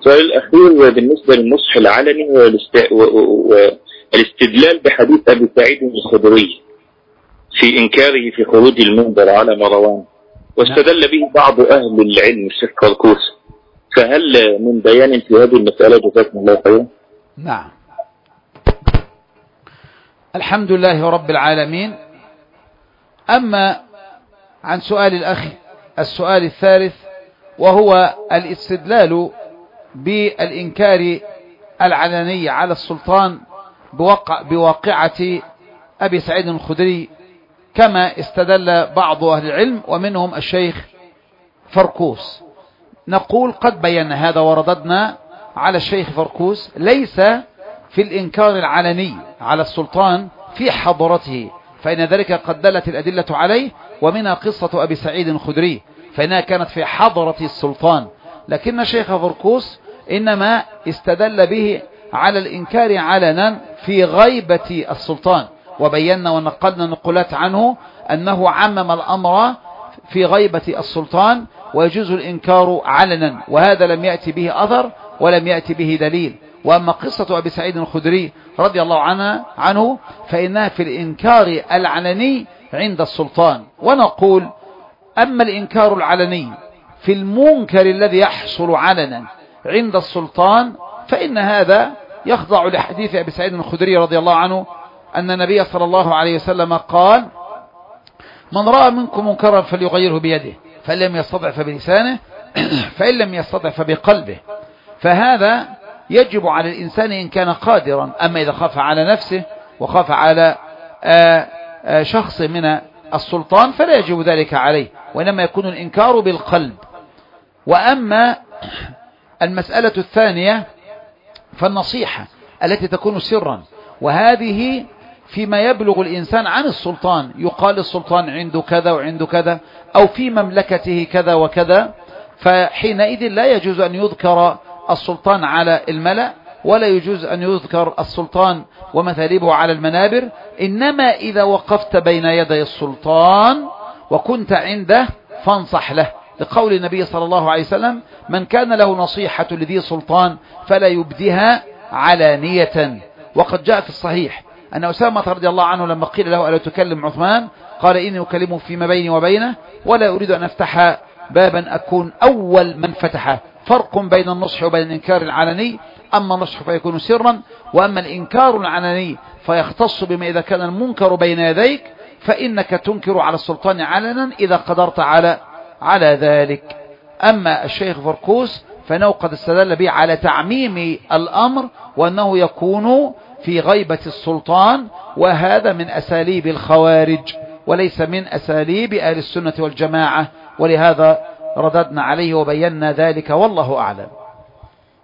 السؤال الأخير بالنسبة للنصح العلني والاستدلال بحديث أبي سعيد الخدري في إنكاره في خروج المنبر على مروان، واستدل به بعض أهل العلم الشيخ كركوس، فهل من بيان في هذه المسألة جزاكم الله خيرا؟ نعم. الحمد لله رب العالمين. أما عن سؤال الأخ السؤال الثالث، وهو الاستدلال بالإنكار العلني على السلطان بواقعة أبي سعيد الخدري كما استدل بعض أهل العلم ومنهم الشيخ فركوس. نقول قد بينا هذا ورددنا على الشيخ فركوس ليس في الإنكار العلني على السلطان في حضرته، فإن ذلك قد دلت الأدلة عليه، ومنها قصة أبي سعيد الخدري فإنها كانت في حضرة السلطان، لكن الشيخ فركوس إنما استدل به على الإنكار علنا في غيبة السلطان، وبينا ونقلنا نقولات عنه أنه عمم الأمر في غيبة السلطان ويجوز الإنكار علنا، وهذا لم يأتي به أثر ولم يأتي به دليل. وأما قصة أبي سعيد الخدري رضي الله عنه فإنها في الإنكار العلني عند السلطان. ونقول أما الإنكار العلني في المنكر الذي يحصل علنا عند السلطان فإن هذا يخضع لحديث أبي سعيد الخدري رضي الله عنه أن النبي صلى الله عليه وسلم قال: من رأى منكم منكرا فليغيره بيده، فإن لم يستطع فبلسانه، فإن لم يستطع فبقلبه. فهذا يجب على الإنسان إن كان قادرا. أما إذا خاف على نفسه وخاف على شخص من السلطان فلا يجب ذلك عليه، وإنما يكون الإنكار بالقلب. وأما المسألة الثانية فالنصيحة التي تكون سرا، وهذه فيما يبلغ الإنسان عن السلطان، يقال السلطان عنده كذا وعنده كذا، أو في مملكته كذا وكذا، فحينئذ لا يجوز أن يذكر السلطان على الملأ، ولا يجوز أن يذكر السلطان ومثالبه على المنابر. إنما إذا وقفت بين يدي السلطان وكنت عنده فانصح له، لقول النبي صلى الله عليه وسلم: من كان له نصيحة لذي سلطان فلا يبدها علانية. وقد جاء في الصحيح أن أسامة رضي الله عنه لما قيل له: ألا تكلم عثمان؟ قال: إني أكلمه فيما بيني وبينه ولا أريد أن أفتح بابا أكون أول من فتحه. فرق بين النصح وبين الإنكار العلني، أما النصح فيكون سرا، وأما الإنكار العلني فيختص بما إذا كان المنكر بين يديك فإنك تنكر على السلطان علنا إذا قدرت على ذلك. أما الشيخ فركوس فإنه قد استدل به على تعميم الأمر، وأنه يكون في غيبة السلطان، وهذا من أساليب الخوارج وليس من أساليب أهل السنة والجماعة، ولهذا رددنا عليه وبينا ذلك، والله أعلم.